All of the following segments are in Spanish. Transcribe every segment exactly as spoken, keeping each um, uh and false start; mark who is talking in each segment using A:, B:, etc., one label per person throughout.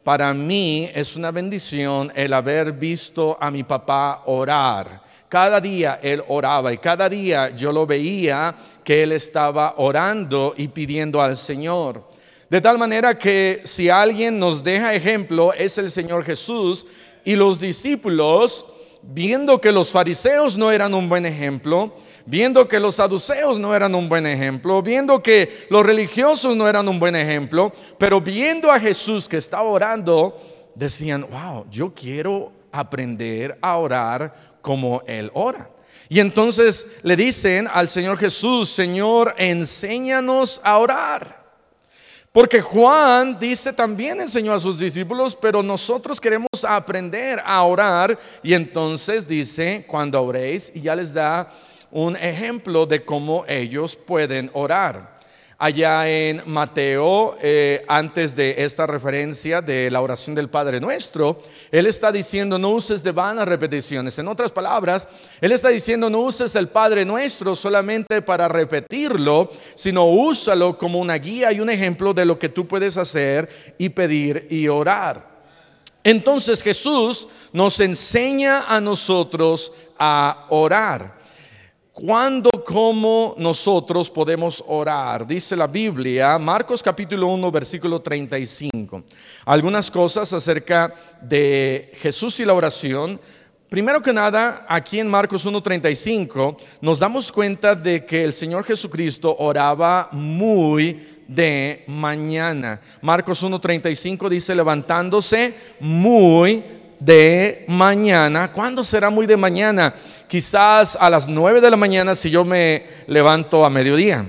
A: Para mí es una bendición el haber visto a mi papá orar. Cada día él oraba y cada día yo lo veía que él estaba orando y pidiendo al Señor. De tal manera que si alguien nos deja ejemplo es el Señor Jesús, y los discípulos, viendo que los fariseos no eran un buen ejemplo, viendo que los saduceos no eran un buen ejemplo, viendo que los religiosos no eran un buen ejemplo, pero viendo a Jesús que estaba orando, decían: wow, yo quiero aprender a orar como Él ora. Y entonces le dicen al Señor Jesús: Señor, enséñanos a orar. Porque Juan dice también enseñó a sus discípulos, pero nosotros queremos aprender a orar. Y entonces dice: cuando oréis, y ya les da un ejemplo de cómo ellos pueden orar. Allá en Mateo, eh, antes de esta referencia de la oración del Padre Nuestro, Él está diciendo: no uses de vanas repeticiones. En otras palabras, Él está diciendo: no uses el Padre Nuestro solamente para repetirlo, sino úsalo como una guía y un ejemplo de lo que tú puedes hacer y pedir y orar. Entonces Jesús nos enseña a nosotros a orar. ¿Cuándo, cómo nosotros podemos orar? Dice la Biblia, Marcos capítulo uno, versículo treinta y cinco. Algunas cosas acerca de Jesús y la oración. Primero que nada, aquí en Marcos uno, treinta y cinco, nos damos cuenta de que el Señor Jesucristo oraba muy de mañana. Marcos uno, treinta y cinco dice: levantándose muy de mañana. ¿Cuándo será muy de mañana? Quizás a las nueve de la mañana si yo me levanto a mediodía.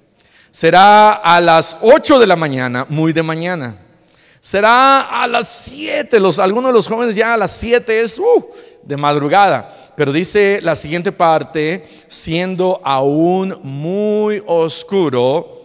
A: Será a las ocho de la mañana, muy de mañana. Será a las siete. Los, algunos de los jóvenes ya a las siete es uh, de madrugada. Pero dice la siguiente parte: siendo aún muy oscuro,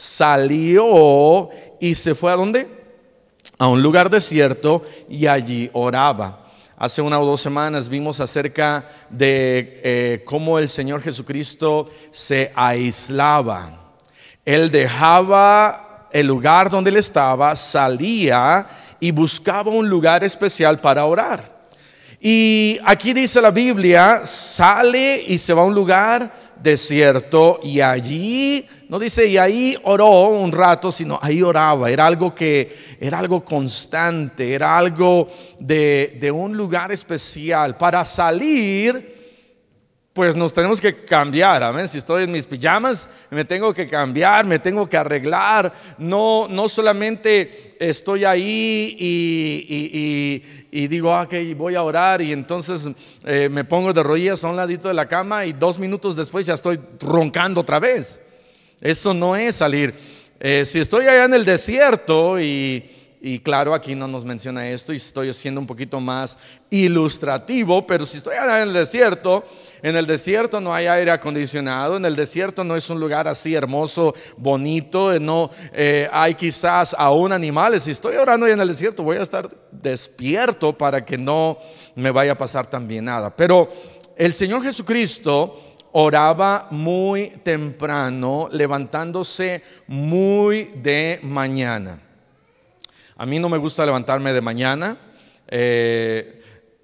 A: salió y se fue ¿a dónde? A un lugar desierto, y allí oraba. Hace una o dos semanas vimos acerca de eh, cómo el Señor Jesucristo se aislaba. Él dejaba el lugar donde él estaba, salía y buscaba un lugar especial para orar. Y aquí dice la Biblia: sale y se va a un lugar desierto, y allí, no dice y ahí oró un rato, sino ahí oraba. Era algo que era algo constante, era algo de, de un lugar especial. Para salir, pues nos tenemos que cambiar. Amén. Si estoy en mis pijamas, me tengo que cambiar, me tengo que arreglar. No, no solamente estoy ahí y, y, y, y digo, ok, voy a orar, y entonces eh, me pongo de rodillas a un ladito de la cama y dos minutos después ya estoy roncando otra vez. Eso no es salir. Eh, si estoy allá en el desierto y... Y claro, aquí no nos menciona esto y estoy siendo un poquito más ilustrativo, pero si estoy en el desierto, en el desierto no hay aire acondicionado, en el desierto no es un lugar así hermoso, bonito, no eh, hay quizás aún animales. Si estoy orando en el desierto, voy a estar despierto para que no me vaya a pasar también nada. Pero el Señor Jesucristo oraba muy temprano, levantándose muy de mañana. A mí no me gusta levantarme de mañana. Eh,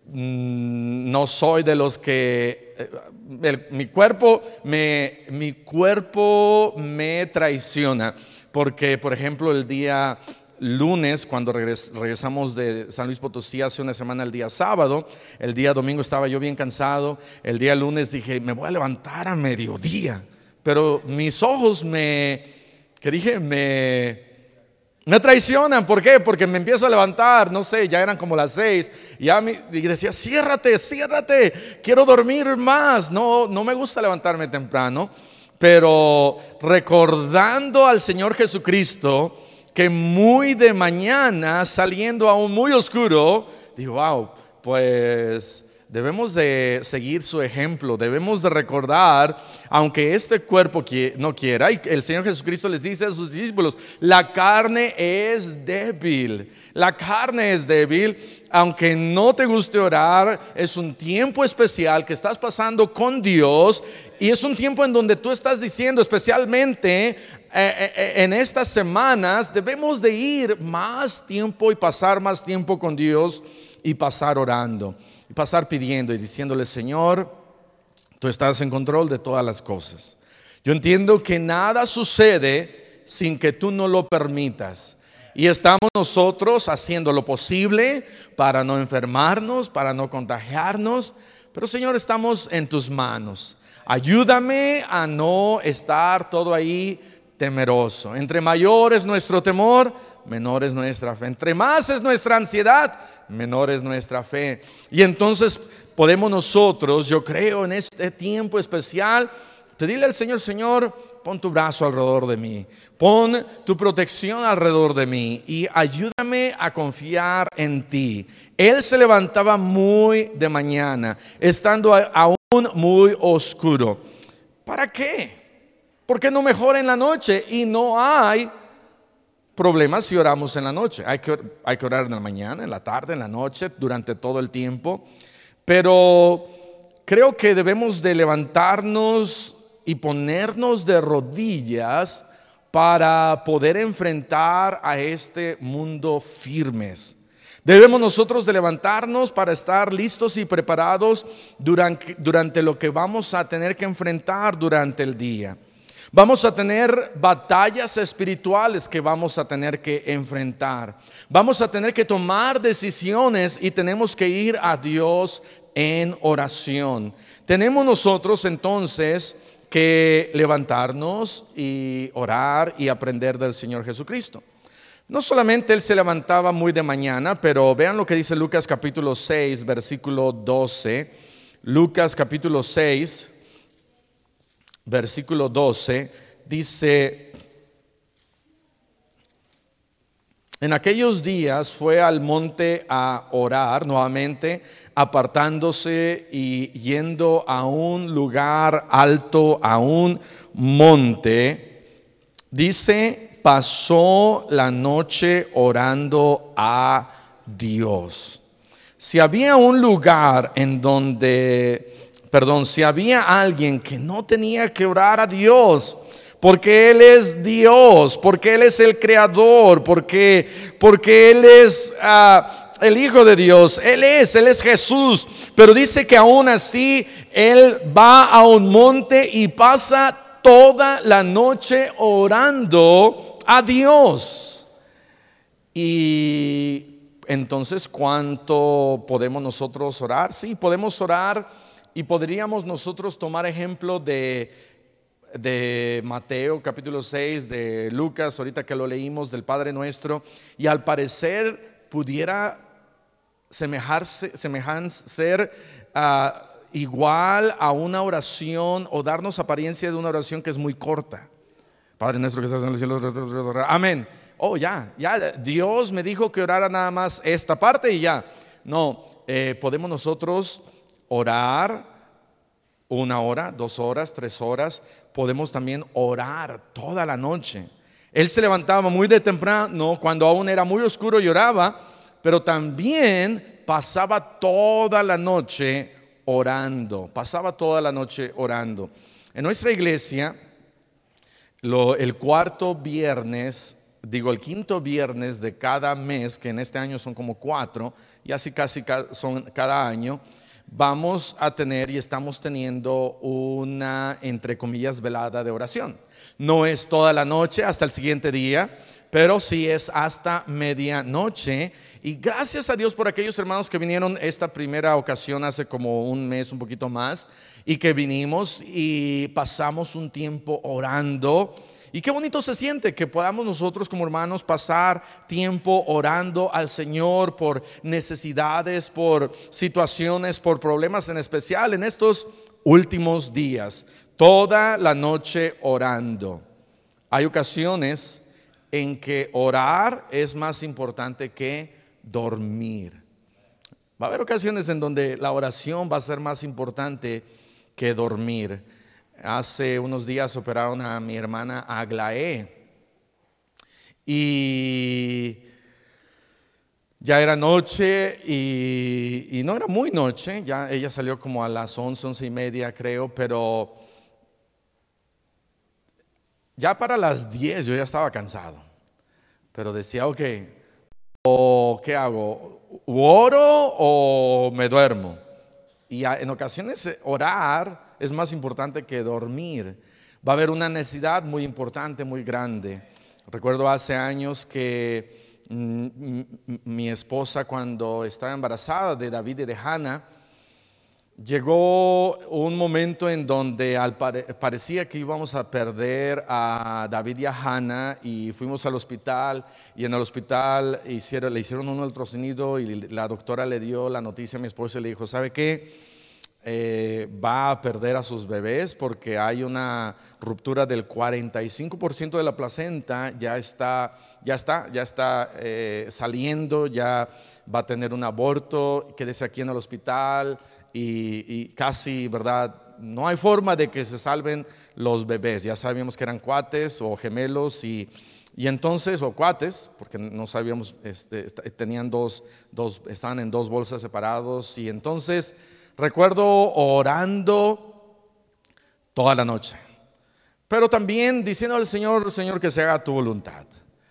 A: no soy de los que eh, el, mi cuerpo me, mi cuerpo me traiciona. Porque, por ejemplo, el día lunes, cuando regres, regresamos de San Luis Potosí hace una semana, el día sábado, el día domingo estaba yo bien cansado. El día lunes dije, me voy a levantar a mediodía. Pero mis ojos me, que dije, me... Me traicionan. ¿Por qué? Porque me empiezo a levantar, no sé, ya eran como las seis, y, ya me, y decía, ciérrate, ciérrate, quiero dormir más. No, no me gusta levantarme temprano, pero recordando al Señor Jesucristo, que muy de mañana, saliendo aún muy oscuro, digo, wow, pues debemos de seguir su ejemplo, debemos de recordar, aunque este cuerpo no quiera, y el Señor Jesucristo les dice a sus discípulos, la carne es débil, la carne es débil, aunque no te guste orar, es un tiempo especial que estás pasando con Dios y es un tiempo en donde tú estás diciendo, especialmente eh, eh, en estas semanas, debemos de ir más tiempo y pasar más tiempo con Dios y pasar orando. Y pasar pidiendo y diciéndole, Señor, tú estás en control de todas las cosas. Yo entiendo que nada sucede sin que tú no lo permitas. Y estamos nosotros haciendo lo posible para no enfermarnos, para no contagiarnos. Pero Señor, estamos en tus manos. Ayúdame a no estar todo ahí temeroso. Entre mayor es nuestro temor, menor es nuestra fe. Entre más es nuestra ansiedad, menor es nuestra fe. Y entonces podemos nosotros, yo creo, en este tiempo especial, pedirle al Señor, Señor, pon tu brazo alrededor de mí, pon tu protección alrededor de mí y ayúdame a confiar en ti. Él se levantaba muy de mañana, estando aún muy oscuro. ¿Para qué? ¿Por qué no mejor en la noche? Y no hay problemas si oramos en la noche. Hay que, hay que orar en la mañana, en la tarde, en la noche, durante todo el tiempo. Pero creo que debemos de levantarnos y ponernos de rodillas para poder enfrentar a este mundo firmes. Debemos nosotros de levantarnos para estar listos y preparados durante, durante lo que vamos a tener que enfrentar durante el día. Vamos a tener batallas espirituales que vamos a tener que enfrentar. Vamos a tener que tomar decisiones y tenemos que ir a Dios en oración. Tenemos nosotros entonces que levantarnos y orar y aprender del Señor Jesucristo. No solamente Él se levantaba muy de mañana, pero vean lo que dice Lucas capítulo seis, versículo doce. Lucas capítulo seis, versículo doce, dice: en aquellos días fue al monte a orar nuevamente, apartándose y yendo a un lugar alto, a un monte. Dice, pasó la noche orando a Dios. Si había un lugar en donde, perdón, si había alguien que no tenía que orar a Dios, porque Él es Dios, porque Él es el creador, porque, porque Él es uh, el Hijo de Dios, Él es, Él es Jesús. Pero dice que aún así Él va a un monte y pasa toda la noche orando a Dios. Y entonces, ¿cuánto podemos nosotros orar? Sí, podemos orar y podríamos nosotros tomar ejemplo de de Mateo capítulo seis, de Lucas, ahorita que lo leímos, del Padre Nuestro, y al parecer pudiera semejarse, semejan ser uh, igual a una oración o darnos apariencia de una oración que es muy corta. Padre Nuestro que estás en el cielo, amén. Oh, ya, ya, Dios me dijo que orara nada más esta parte y ya. No, eh, podemos nosotros orar una hora, dos horas, tres horas. Podemos también orar toda la noche. Él se levantaba muy de temprano, cuando aún era muy oscuro, y oraba, pero también pasaba toda la noche orando. Pasaba toda la noche orando. En nuestra iglesia, lo, el cuarto viernes, digo el quinto viernes de cada mes, que en este año son como cuatro, y así casi son cada año, vamos a tener y estamos teniendo una, entre comillas, velada de oración. No es toda la noche hasta el siguiente día, pero sí es hasta medianoche. Y gracias a Dios por aquellos hermanos que vinieron esta primera ocasión hace como un mes, un poquito más, y que vinimos y pasamos un tiempo orando. Y qué bonito se siente que podamos nosotros como hermanos pasar tiempo orando al Señor por necesidades, por situaciones, por problemas en especial en estos últimos días. Toda la noche orando. Hay ocasiones en que orar es más importante que dormir. Va a haber ocasiones en donde la oración va a ser más importante que dormir. Hace unos días operaron a mi hermana Aglaé y ya era noche y, y no era muy noche, ya ella salió como a las once, once y media creo, pero ya para las diez yo ya estaba cansado, pero decía, ok, o ¿qué hago? ¿Oro o me duermo? Y en ocasiones orar es más importante que dormir. Va a haber una necesidad muy importante, muy grande. Recuerdo hace años que mm, mi esposa, cuando estaba embarazada de David y de Hannah, llegó un momento en donde al pare- parecía que íbamos a perder a David y a Hannah, y fuimos al hospital, y en el hospital hicieron, le hicieron un ultrasonido y la doctora le dio la noticia a mi esposa y le dijo, ¿sabe qué? Eh, va a perder a sus bebés porque hay una ruptura del cuarenta y cinco por ciento de la placenta, ya está, ya está, ya está eh, saliendo, ya va a tener un aborto, quédese aquí en el hospital. Y, y casi, ¿verdad? No hay forma de que se salven los bebés. Ya sabíamos que eran cuates o gemelos y, y entonces, o cuates, porque no sabíamos, este, tenían dos, dos, estaban en dos bolsas separados. Y entonces recuerdo orando toda la noche, pero también diciendo al Señor, Señor, que se haga tu voluntad.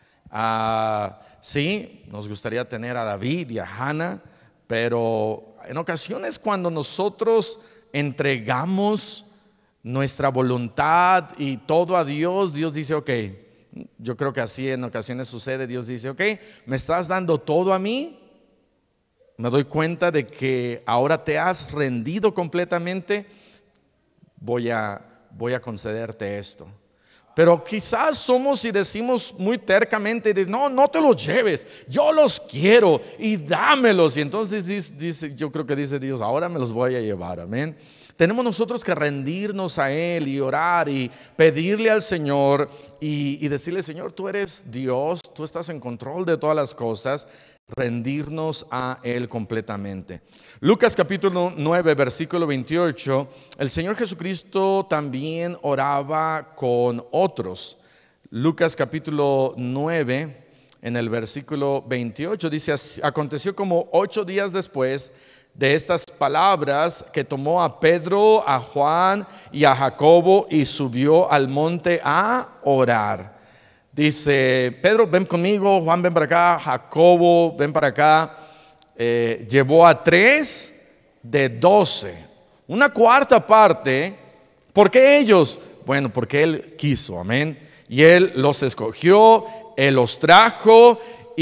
A: Ah, sí, nos gustaría tener a David y a Hannah, pero en ocasiones cuando nosotros entregamos nuestra voluntad y todo a Dios, Dios dice, ok, yo creo que así en ocasiones sucede, Dios dice, ok, me estás dando todo a mí, me doy cuenta de que ahora te has rendido completamente, voy a, voy a concederte esto. Pero quizás somos y decimos muy tercamente, no, no te los lleves, yo los quiero y dámelos. Y entonces dice, dice, yo creo que dice Dios, ahora me los voy a llevar, amén. Tenemos nosotros que rendirnos a Él y orar y pedirle al Señor y, y decirle, Señor, tú eres Dios, tú estás en control de todas las cosas. Rendirnos a Él completamente. Lucas capítulo nueve versículo veintiocho, el Señor Jesucristo también oraba con otros. Lucas capítulo nueve en el versículo veintiocho dice, aconteció como ocho días después de estas palabras que tomó a Pedro, a Juan y a Jacobo y subió al monte a orar. Dice, Pedro, ven conmigo, Juan, ven para acá, Jacobo, ven para acá. Eh, llevó a tres de doce, una cuarta parte. ¿Por qué ellos? Bueno, porque Él quiso, amén. Y Él los escogió, Él los trajo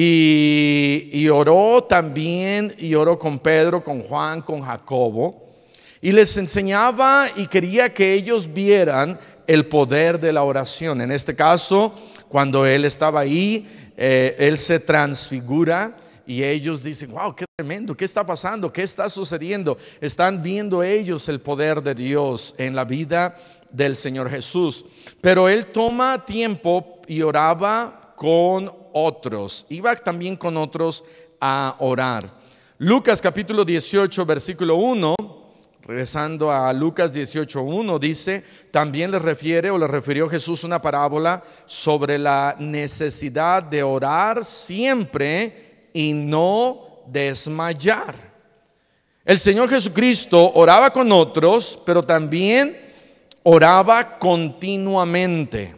A: y, y oró también, y oró con Pedro, con Juan, con Jacobo. Y les enseñaba y quería que ellos vieran el poder de la oración. En este caso, cuando Él estaba ahí, eh, Él se transfigura y ellos dicen, wow, qué tremendo, ¿qué está pasando? ¿Qué está sucediendo? Están viendo ellos el poder de Dios en la vida del Señor Jesús. Pero Él toma tiempo y oraba con otros, iba también con otros a orar. Lucas capítulo dieciocho versículo uno, regresando a Lucas dieciocho uno, dice, también les refiere o les refirió Jesús una parábola sobre la necesidad de orar siempre y no desmayar. El Señor Jesucristo oraba con otros, pero también oraba continuamente.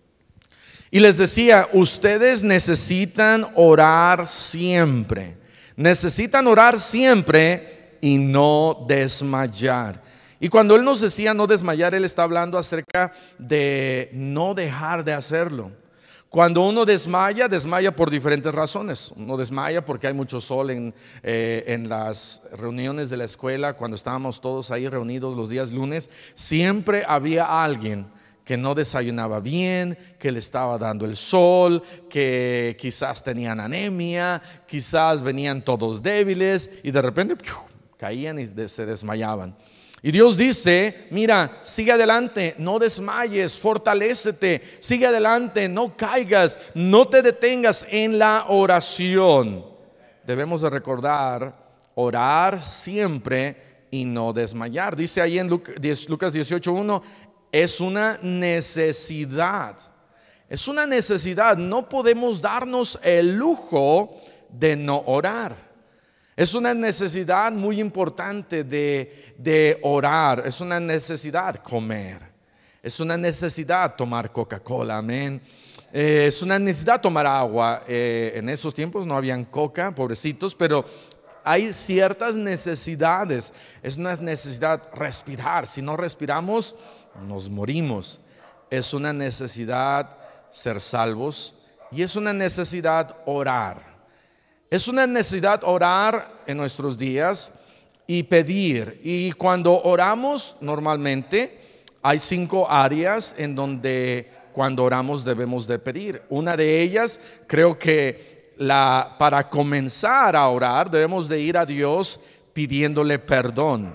A: Y les decía, ustedes necesitan orar siempre. Necesitan orar siempre y no desmayar. Y cuando Él nos decía no desmayar, Él está hablando acerca de no dejar de hacerlo. Cuando uno desmaya, desmaya por diferentes razones. Uno desmaya porque hay mucho sol en, eh, en las reuniones de la escuela. Cuando estábamos todos ahí reunidos los días lunes, siempre había alguien que no desayunaba bien, que le estaba dando el sol, que quizás tenían anemia, quizás venían todos débiles y de repente ¡piu!, caían y se desmayaban. Y Dios dice, mira, sigue adelante, no desmayes, fortalécete, sigue adelante, no caigas, no te detengas en la oración. Debemos de recordar orar siempre y no desmayar. Dice ahí en Lucas dieciocho uno, es una necesidad. Es una necesidad. No podemos darnos el lujo de no orar. Es una necesidad muy importante de, de orar. Es una necesidad comer. Es una necesidad tomar Coca-Cola, amén. Eh, es una necesidad tomar agua. Eh, en esos tiempos no habían coca, pobrecitos, pero hay ciertas necesidades. Es una necesidad respirar. Si no respiramos, nos morimos. Es una necesidad ser salvos y es una necesidad orar. Es una necesidad orar en nuestros días y pedir. Y cuando oramos normalmente hay cinco áreas en donde cuando oramos debemos de pedir. Una de ellas, creo que la, para comenzar a orar debemos de ir a Dios pidiéndole perdón.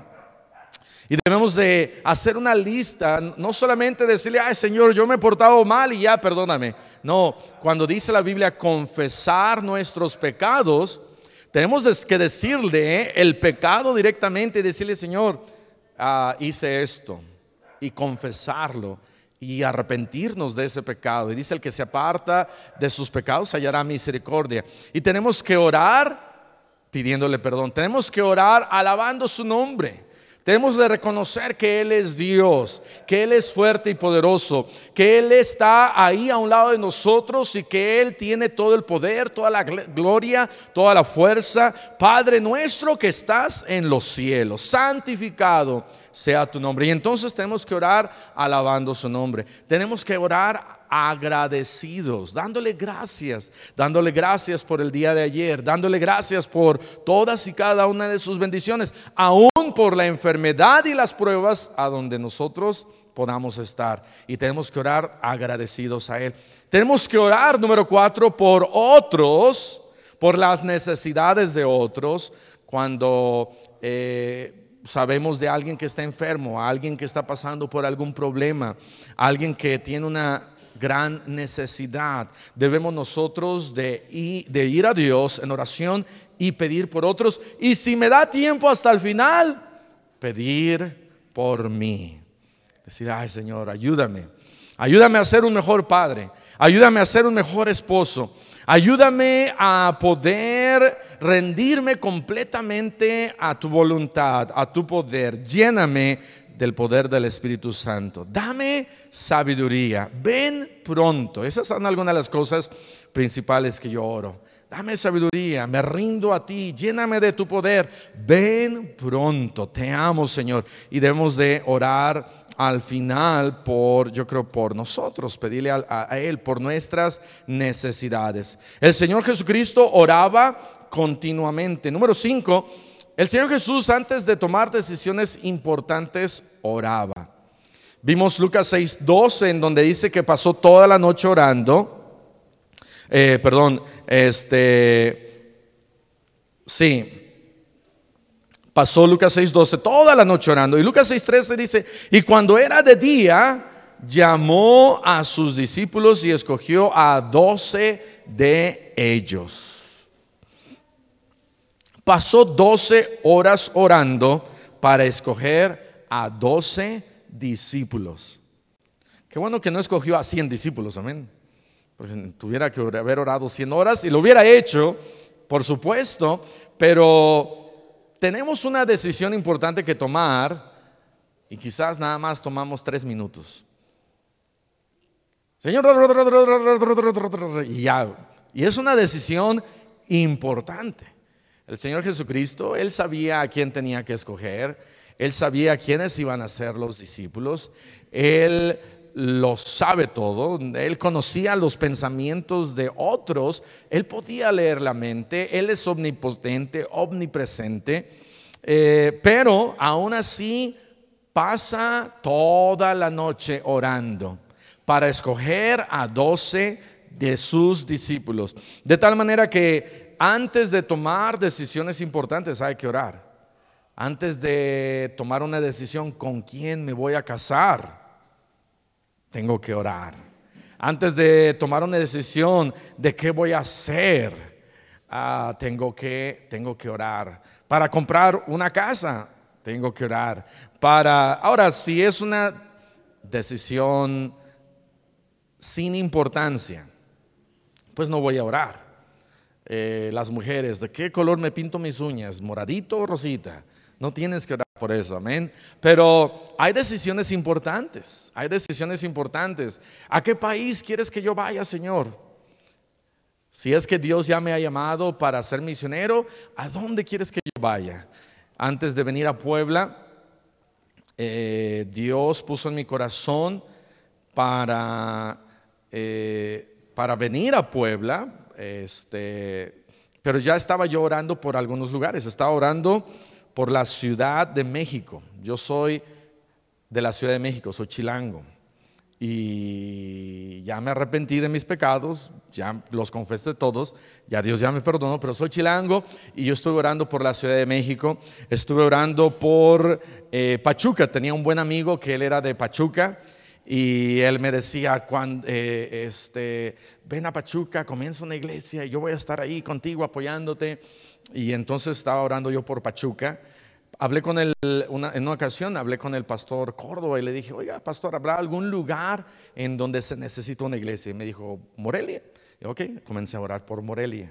A: Y debemos de hacer una lista, no solamente decirle, ay Señor, yo me he portado mal y ya perdóname. No, cuando dice la Biblia confesar nuestros pecados, tenemos que decirle el pecado directamente y decirle, Señor, ah, hice esto, y confesarlo y arrepentirnos de ese pecado. Y dice, el que se aparta de sus pecados hallará misericordia. Y tenemos que orar pidiéndole perdón. Tenemos que orar alabando su nombre. Tenemos de reconocer que Él es Dios, que Él es fuerte y poderoso, que Él está ahí a un lado de nosotros y que Él tiene todo el poder, toda la gloria, toda la fuerza. Padre nuestro que estás en los cielos, santificado sea tu nombre. Y entonces tenemos que orar alabando su nombre. Tenemos que orar agradecidos, dándole gracias, dándole gracias por el día de ayer, dándole gracias por todas y cada una de sus bendiciones, aún por la enfermedad y las pruebas a donde nosotros podamos estar. Y tenemos que orar agradecidos a Él. Tenemos que orar, número cuatro, por otros, por las necesidades de otros. Cuando eh, sabemos de alguien que está enfermo, alguien que está pasando por algún problema, alguien que tiene una gran necesidad, debemos nosotros de, de ir a Dios en oración y pedir por otros, y si me da tiempo hasta el final, pedir por mí. Decir, ay Señor, ayúdame, ayúdame a ser un mejor padre, ayúdame a ser un mejor esposo, ayúdame a poder rendirme completamente a tu voluntad, a tu poder. Lléname del poder del Espíritu Santo. Dame sabiduría. Ven pronto. Esas son algunas de las cosas principales que yo oro. Dame sabiduría, me rindo a ti, lléname de tu poder. Ven pronto. Te amo, Señor. Y debemos de orar al final por, yo creo, por nosotros, pedirle a, a Él por nuestras necesidades. El Señor Jesucristo oraba continuamente. Número cinco, el Señor Jesús, antes de tomar decisiones importantes, oraba. Vimos Lucas seis doce, en donde dice que pasó toda la noche orando. Eh, perdón, este, sí, pasó Lucas seis doce, toda la noche orando. Y Lucas seis trece dice, y cuando era de día, llamó a sus discípulos y escogió a doce de ellos. Pasó doce horas orando para escoger a doce discípulos. Qué bueno que no escogió a cien discípulos, amén. Porque tuviera que haber orado cien horas y lo hubiera hecho, por supuesto, pero tenemos una decisión importante que tomar y quizás nada más tomamos tres minutos. Señor, y ya, y es una decisión importante. El Señor Jesucristo, Él sabía a quién tenía que escoger, Él sabía quiénes iban a ser los discípulos, Él lo sabe todo, Él conocía los pensamientos de otros, Él podía leer la mente, Él es omnipotente, omnipresente, eh, pero aún así pasa toda la noche orando para escoger a doce de sus discípulos, de tal manera que antes de tomar decisiones importantes hay que orar. Antes de tomar una decisión con quién me voy a casar, tengo que orar. Antes de tomar una decisión de qué voy a hacer, Ah, tengo que, tengo que orar. Para comprar una casa, tengo que orar. Para, ahora, si es una decisión sin importancia, pues no voy a orar. Eh, las mujeres, ¿de qué color me pinto mis uñas? ¿Moradito o rosita? No tienes que orar por eso, amén. Pero hay decisiones importantes, hay decisiones importantes. ¿A qué país quieres que yo vaya, Señor? Si es que Dios ya me ha llamado para ser misionero, ¿a dónde quieres que yo vaya? Antes de venir a Puebla, eh, Dios puso en mi corazón para, eh, para venir a Puebla, este, pero ya estaba yo orando por algunos lugares. Estaba orando por la Ciudad de México. Yo soy de la Ciudad de México, soy chilango. Y ya me arrepentí de mis pecados, ya los confesé todos, ya Dios ya me perdonó, pero soy chilango y yo estuve orando por la Ciudad de México, estuve orando por eh, Pachuca. Tenía un buen amigo que él era de Pachuca y él me decía, cuando, eh, este, ven a Pachuca, comienza una iglesia y yo voy a estar ahí contigo apoyándote. Y entonces estaba orando yo por Pachuca. Hablé con él una, en una ocasión, hablé con el pastor Córdoba y le dije, oiga, pastor, ¿habrá algún lugar en donde se necesita una iglesia? Y me dijo, Morelia. Y ok, comencé a orar por Morelia.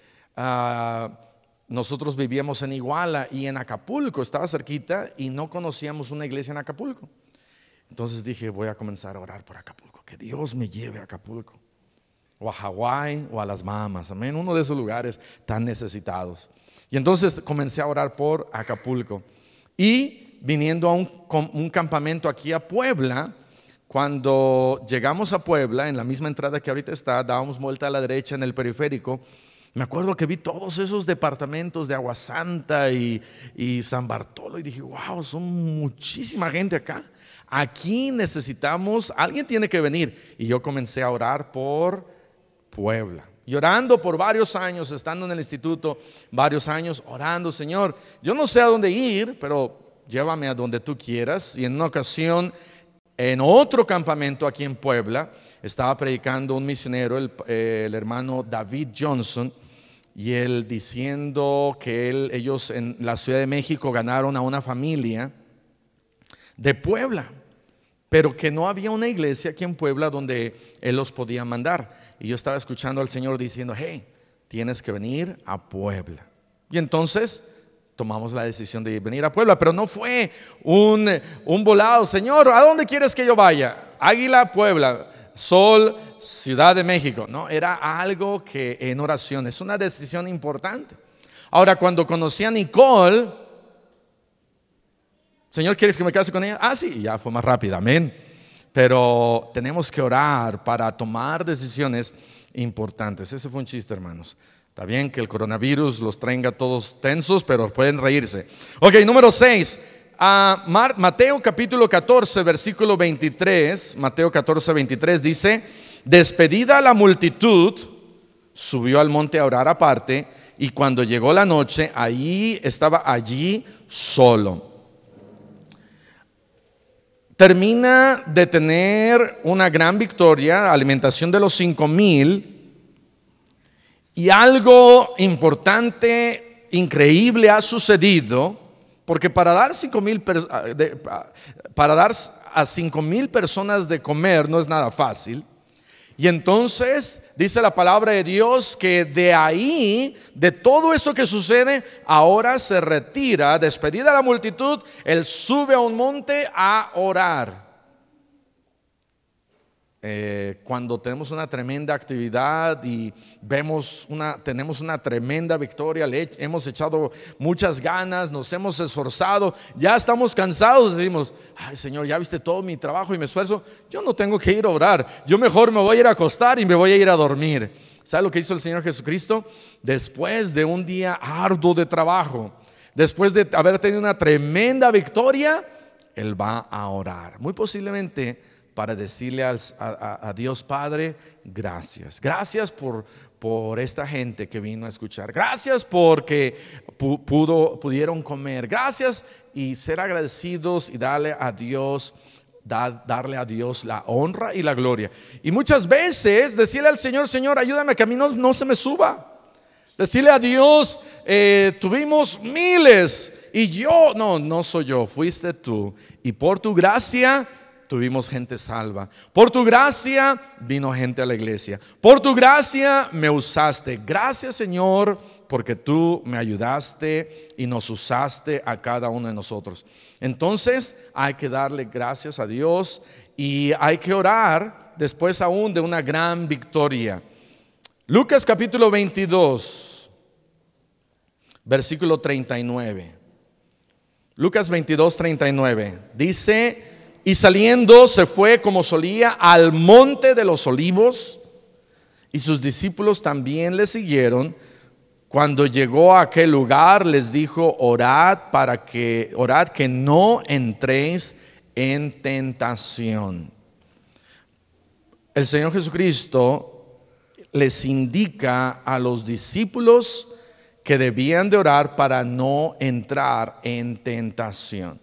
A: Uh, nosotros vivíamos en Iguala y en Acapulco, estaba cerquita y no conocíamos una iglesia en Acapulco. Entonces dije, voy a comenzar a orar por Acapulco, que Dios me lleve a Acapulco, o a Hawái, o a las Bahamas, amén, uno de esos lugares tan necesitados. Y entonces comencé a orar por Acapulco. Y viniendo a un, un campamento aquí a Puebla, cuando llegamos a Puebla, en la misma entrada que ahorita está, dábamos vuelta a la derecha en el periférico. Me acuerdo que vi todos esos departamentos de Aguasanta y, y San Bartolo y dije, wow, son muchísima gente acá. Aquí necesitamos, alguien tiene que venir. Y yo comencé a orar por Puebla. Llorando por varios años, estando en el instituto, varios años orando, Señor, yo no sé a dónde ir, pero llévame a donde tú quieras. Y en una ocasión, en otro campamento aquí en Puebla, estaba predicando un misionero, el, eh, el hermano David Johnson, y él diciendo que él, ellos en la Ciudad de México ganaron a una familia de Puebla, pero que no había una iglesia aquí en Puebla donde él los podía mandar. Y yo estaba escuchando al Señor diciendo, hey, tienes que venir a Puebla. Y entonces tomamos la decisión de venir a Puebla, pero no fue un, un volado. Señor, ¿a dónde quieres que yo vaya? Águila, Puebla, Sol, Ciudad de México. No, era algo que en oración, es una decisión importante. Ahora, cuando conocí a Nicole, Señor, ¿quieres que me case con ella? Ah, sí, ya fue más rápido, amén. Pero tenemos que orar para tomar decisiones importantes. Ese fue un chiste, hermanos. Está bien que el coronavirus los traiga todos tensos, pero pueden reírse. Ok, número seis. Uh, Mateo capítulo catorce, versículo veintitrés. Mateo catorce, veintitrés dice, despedida la multitud, subió al monte a orar aparte, y cuando llegó la noche, allí estaba allí solo. Termina de tener una gran victoria, alimentación de los cinco mil, y algo importante, increíble ha sucedido, porque para dar cinco mil para dar a cinco mil personas de comer no es nada fácil. Y entonces dice la palabra de Dios que de ahí, de todo esto que sucede, ahora se retira, despedida la multitud, él sube a un monte a orar. Eh, cuando tenemos una tremenda actividad y vemos una, tenemos una tremenda victoria, le hemos echado muchas ganas, nos hemos esforzado, ya estamos cansados, decimos, ay Señor, ya viste todo mi trabajo y mi esfuerzo, yo no tengo que ir a orar, yo mejor me voy a ir a acostar y me voy a ir a dormir. ¿Sabe lo que hizo el Señor Jesucristo? Después de un día arduo de trabajo, después de haber tenido una tremenda victoria, Él va a orar, muy posiblemente para decirle a, a, a Dios Padre, gracias, gracias por, por esta gente que vino a escuchar, gracias porque pudo, pudieron comer, gracias, y ser agradecidos y darle a Dios, dar, darle a Dios la honra y la gloria. Y muchas veces decirle al Señor, Señor, ayúdame que a mí no, no se me suba. Decirle a Dios, eh, tuvimos miles y yo, no, no soy yo, fuiste tú. Y por tu gracia tuvimos gente salva. Por tu gracia vino gente a la iglesia. Por tu gracia me usaste. Gracias, Señor, porque tú me ayudaste y nos usaste a cada uno de nosotros. Entonces hay que darle gracias a Dios y hay que orar después aún de una gran victoria. Lucas capítulo veintidós, versículo treinta y nueve. Lucas veintidós, treinta y nueve. Dice: y saliendo se fue como solía al monte de los olivos, y sus discípulos también le siguieron. Cuando llegó a aquel lugar les dijo: orad para que orad que no entréis en tentación. El Señor Jesucristo les indica a los discípulos que debían de orar para no entrar en tentación.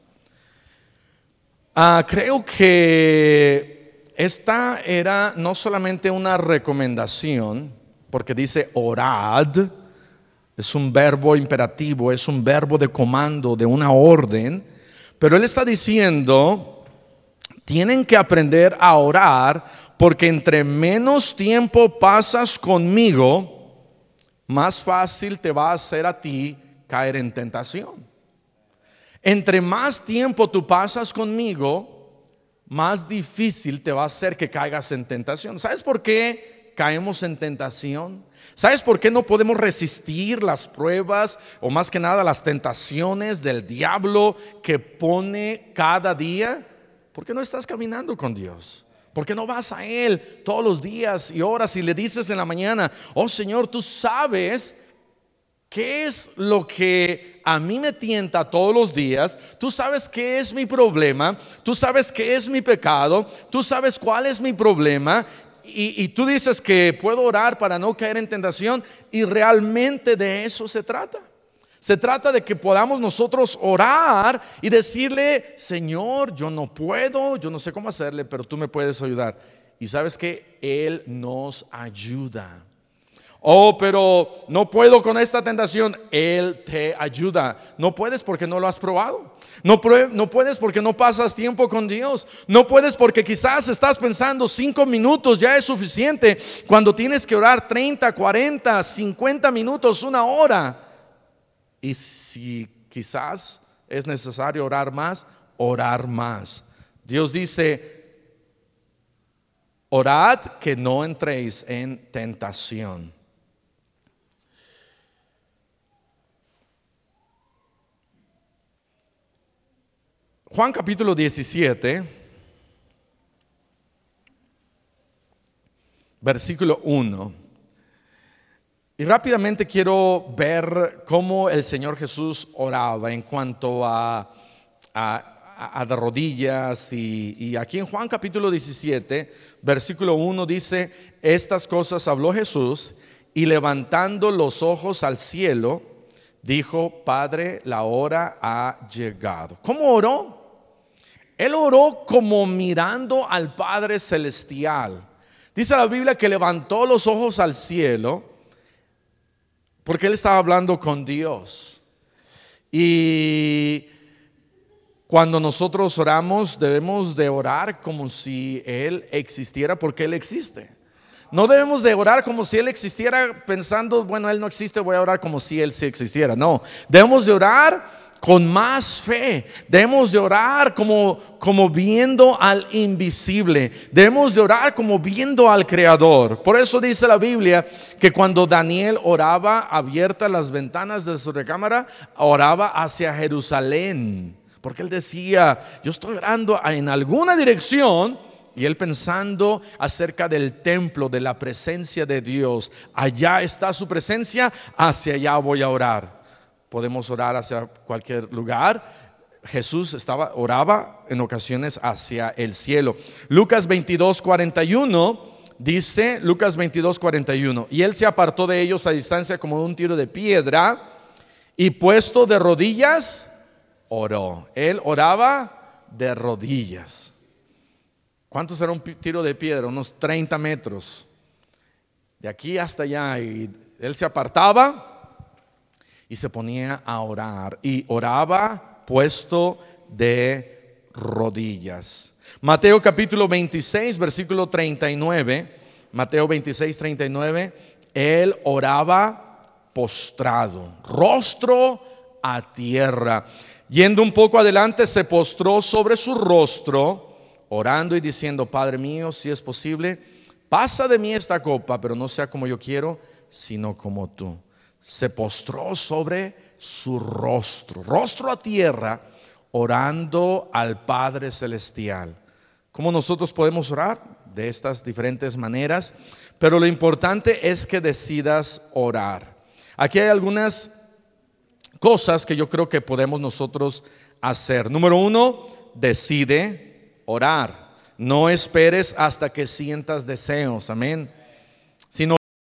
A: Uh, creo que esta era no solamente una recomendación, porque dice orad, es un verbo imperativo, es un verbo de comando, de una orden, pero él está diciendo, tienen que aprender a orar, porque entre menos tiempo pasas conmigo, más fácil te va a hacer a ti caer en tentación. Entre más tiempo tú pasas conmigo, más difícil te va a hacer que caigas en tentación. ¿Sabes por qué caemos en tentación? ¿Sabes por qué no podemos resistir las pruebas o más que nada las tentaciones del diablo que pone cada día? Porque no estás caminando con Dios. Porque no vas a Él todos los días y horas y le dices en la mañana: oh Señor, tú sabes qué es lo que a mí me tienta todos los días. Tú sabes qué es mi problema. Tú sabes qué es mi pecado. Tú sabes cuál es mi problema. Y, y tú dices que puedo orar para no caer en tentación. Y realmente de eso se trata. Se trata de que podamos nosotros orar y decirle: Señor, yo no puedo, yo no sé cómo hacerle, pero tú me puedes ayudar. Y sabes que Él nos ayuda. Oh, pero no puedo con esta tentación. Él te ayuda. No puedes porque no lo has probado. No, no puedes porque no pasas tiempo con Dios. No puedes porque quizás estás pensando cinco minutos ya es suficiente, cuando tienes que orar treinta, cuarenta, cincuenta minutos, una hora. Y si quizás es necesario orar más, orar más. Dios dice: orad que no entréis en tentación. Juan capítulo diecisiete, versículo uno. Y rápidamente quiero ver cómo el Señor Jesús oraba en cuanto a, a, a de rodillas. Y, y aquí en Juan capítulo diecisiete, versículo uno dice: estas cosas habló Jesús, y levantando los ojos al cielo, dijo: Padre, la hora ha llegado. ¿Cómo oró? Él oró como mirando al Padre Celestial. Dice la Biblia que levantó los ojos al cielo, porque él estaba hablando con Dios. Y cuando nosotros oramos, debemos de orar como si Él existiera, porque Él existe. No debemos de orar como si Él existiera pensando: bueno, Él no existe, voy a orar como si Él sí existiera. No, debemos de orar con más fe. Debemos de orar como, como viendo al invisible. Debemos de orar como viendo al Creador. Por eso dice la Biblia que cuando Daniel oraba abiertas las ventanas de su recámara, oraba hacia Jerusalén, porque él decía: yo estoy orando en alguna dirección. Y él pensando acerca del templo, de la presencia de Dios. Allá está su presencia, hacia allá voy a orar. Podemos orar hacia cualquier lugar. Jesús estaba, oraba en ocasiones hacia el cielo. Lucas veintidós, cuarenta y uno dice, Lucas veintidós, cuarenta y uno: y él se apartó de ellos a distancia como de un tiro de piedra, y puesto de rodillas, oró. Él oraba de rodillas. ¿Cuánto será un tiro de piedra? Unos treinta metros. De aquí hasta allá. Y Él se apartaba y se ponía a orar, y oraba puesto de rodillas. Mateo capítulo veintiséis, versículo treinta y nueve. Mateo veintiséis, treinta y nueve. Él oraba postrado, rostro a tierra. Yendo un poco adelante, se postró sobre su rostro, orando y diciendo: Padre mío, si es posible, pasa de mí esta copa, pero no sea como yo quiero, sino como tú. Se postró sobre su rostro, rostro a tierra, orando al Padre Celestial. ¿Cómo nosotros podemos orar? De estas diferentes maneras, pero lo importante es que decidas orar. Aquí hay algunas cosas que yo creo que podemos nosotros hacer. Número uno, decide orar. No esperes hasta que sientas deseos, amén. Sino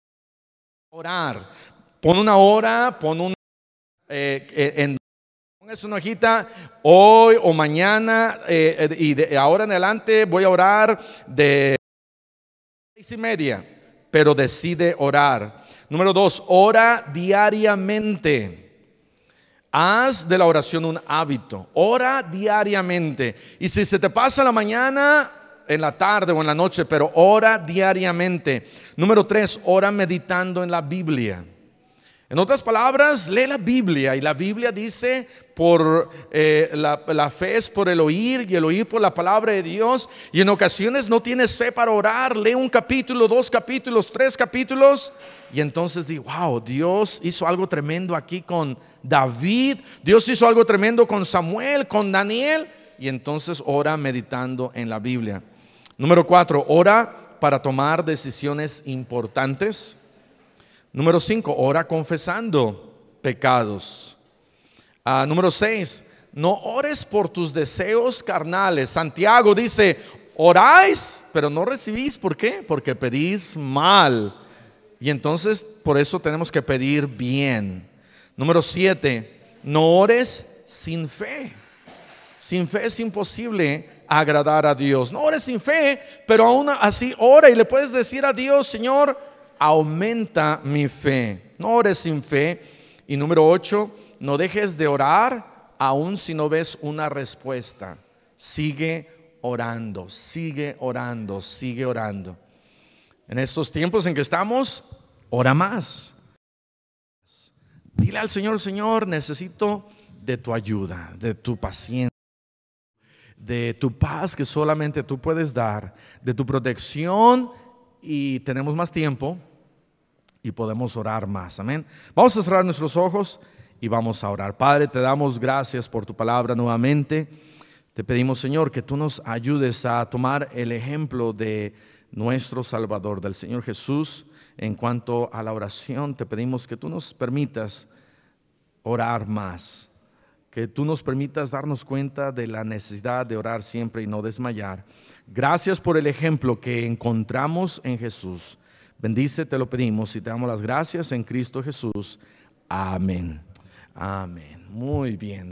A: orar. Pon una hora, pon una eh, en Pongas una hojita, hoy o mañana eh, y de ahora en adelante voy a orar de seis y media, pero decide orar. Número dos, ora diariamente. Haz de la oración un hábito. Ora diariamente. Y si se te pasa la mañana, en la tarde o en la noche, pero ora diariamente. Número tres, ora meditando en la Biblia. En otras palabras, lee la Biblia, y la Biblia dice por eh, la, la fe es por el oír, y el oír por la palabra de Dios. Y en ocasiones no tienes fe para orar, lee un capítulo, dos capítulos, tres capítulos, y entonces di: wow, Dios hizo algo tremendo aquí con David, Dios hizo algo tremendo con Samuel, con Daniel. Y entonces ora meditando en la Biblia. Número cuatro, ora para tomar decisiones importantes. Número cinco, ora confesando pecados. Uh, número seis, no ores por tus deseos carnales. Santiago dice: oráis, pero no recibís. ¿Por qué? Porque pedís mal. Y entonces por eso tenemos que pedir bien. Número siete, no ores sin fe. Sin fe es imposible agradar a Dios. No ores sin fe, pero aún así ora y le puedes decir a Dios: Señor, aumenta mi fe. No ores sin fe. Y número ocho, no dejes de orar aun si no ves una respuesta. Sigue orando, sigue orando, sigue orando. En estos tiempos en que estamos, ora más. Dile al Señor: Señor, necesito de tu ayuda, de tu paciencia, de tu paz que solamente tú puedes dar, de tu protección. Y tenemos más tiempo y podemos orar más, amén. Vamos a cerrar nuestros ojos y vamos a orar. Padre, te damos gracias por tu palabra nuevamente. Te pedimos, Señor, que tú nos ayudes a tomar el ejemplo de nuestro Salvador, del Señor Jesús. En cuanto a la oración, te pedimos que tú nos permitas orar más, que tú nos permitas darnos cuenta de la necesidad de orar siempre y no desmayar. Gracias por el ejemplo que encontramos en Jesús. Bendice, te lo pedimos y te damos las gracias en Cristo Jesús. Amén. Amén. Muy bien.